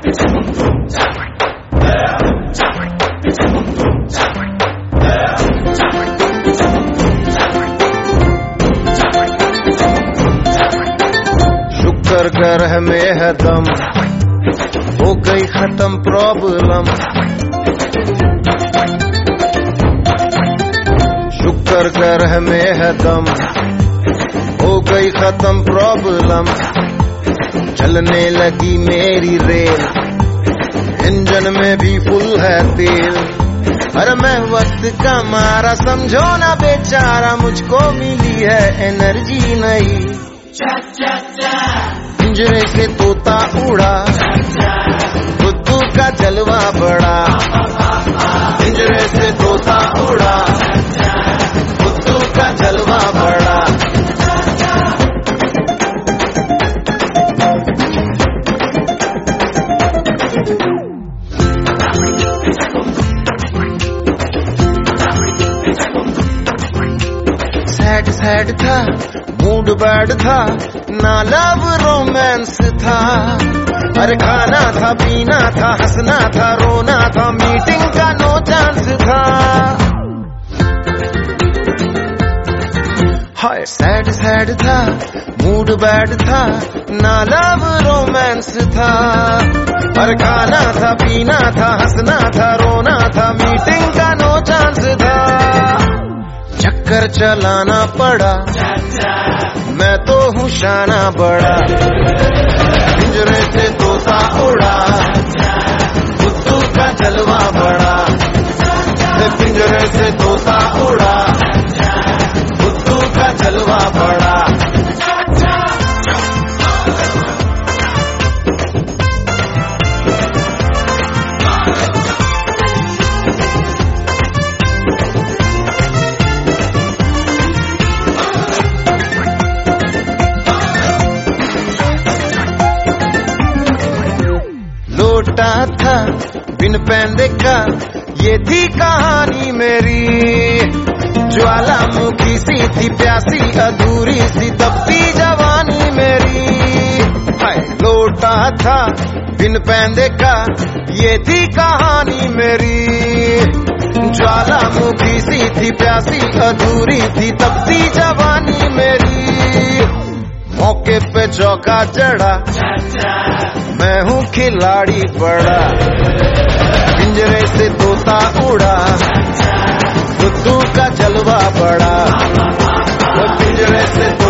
शुक्र ग्रह में है दम, हो गई खत्म प्रॉब्लम। शुक्र ग्रह में है दम, हो गई खत्म प्रॉब्लम। चलने लगी मेरी रेल, इंजन में भी फुल है तेल। अरे मैं वक्त का मारा, समझो ना बेचारा, मुझको मिली है एनर्जी नई। पिंजरे से तोता उड़ा, बुद्धू का जलवा बड़ा। पिंजरे से तोता उड़ा, बुद्धू का जलवा बड़ा। सैड सैड था, मूड बैड था, ना लव रोमांस था। अरे खाना था, पीना था, हंसना था, रोना था, मीटिंग का नो चांस था। हाय सैड सैड था, मूड बैड था, ना लव रोमांस था। अरे खाना था, पीना था, हंसना था, रोना था, मीटिंग का नो चांस था। चक्कर चलाना पड़ा, मैं तो हूँ शाना बड़ा। पिंजरे से तोता उड़ा, बुद्धू का जलवा बड़ा। पिंजरे से तोता उड़ा, बुद्धू का जलवा बड़ा। लोटा था बिन पैंदे का, ये थी कहानी मेरी। ज्वालामुखी सी थी, प्यासी अधूरी सी, तपती जवानी मेरी। हाय लोटा था बिन पैंदे का, ये थी कहानी मेरी। ज्वालामुखी सी थी, प्यासी अधूरी थी, तपती जवानी मेरी। मौके पे चौका चढ़ा, मैं हूँ खिलाड़ी बड़ा। पिंजरे से तोता उड़ा, बुद्धू का जलवा बड़ा। पिंजरे से